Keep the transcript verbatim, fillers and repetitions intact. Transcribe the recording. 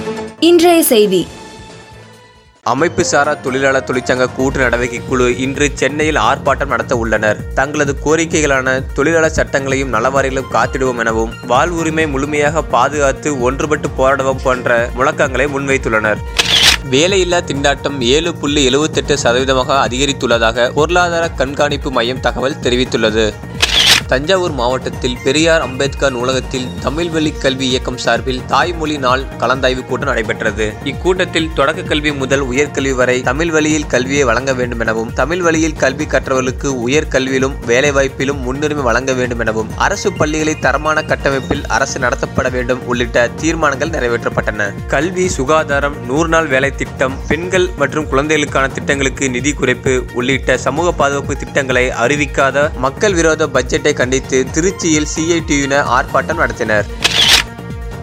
இன்றைய செய்தி. அமைப்பு சாரா தொழிலாளர் தொழிற்சங்க கூட்டு நடவடிக்கை குழு இன்று சென்னையில் ஆர்ப்பாட்டம் நடத்த உள்ளனர். தங்களது கோரிக்கைகளான தொழிலாளர் சட்டங்களையும் நலவாரிகளும் காத்திடுவோம் எனவும் வாழ்வுரிமை முழுமையாக பாதுகாத்து ஒன்றுபட்டு போராடுவோம் போன்ற முழக்கங்களை முன்வைத்துள்ளனர். வேலையில்லா திண்டாட்டம் ஏழு புள்ளி எழுபத்தெட்டு சதவீதமாக அதிகரித்துள்ளதாக பொருளாதார கண்காணிப்பு மையம் தகவல் தெரிவித்துள்ளது. தஞ்சாவூர் மாவட்டத்தில் பெரியார் அம்பேத்கர் நூலகத்தில் தமிழ் வழி கல்வி இயக்கம் சார்பில் தாய்மொழி நாள் கலந்தாய்வு கூட்டம் நடைபெற்றது. இக்கூட்டத்தில் தொடக்க கல்வி முதல் உயர்கல்வி வரை தமிழ் வழியில் கல்வியை வழங்க வேண்டும் எனவும் தமிழ் வழியில் கல்வி கற்றவர்களுக்கு உயர்கல்வியிலும் வேலைவாய்ப்பிலும் முன்னுரிமை வழங்க வேண்டும் எனவும் அரசு பள்ளிகளை தரமான கட்டமைப்பில் அரசு நடத்தப்பட வேண்டும் உள்ளிட்ட தீர்மானங்கள் நிறைவேற்றப்பட்டன. கல்வி, சுகாதாரம், நூறு நாள் வேலை திட்டம், பெண்கள் மற்றும் குழந்தைகளுக்கான திட்டங்களுக்கு நிதி குறைப்பு உள்ளிட்ட சமூக பாதுகாப்பு திட்டங்களை அறிவிக்காத மக்கள் விரோத பட்ஜெட்டை கண்டித்து திருச்சியில் சிஐடியுவினர் ஆர்ப்பாட்டம் நடத்தினர்.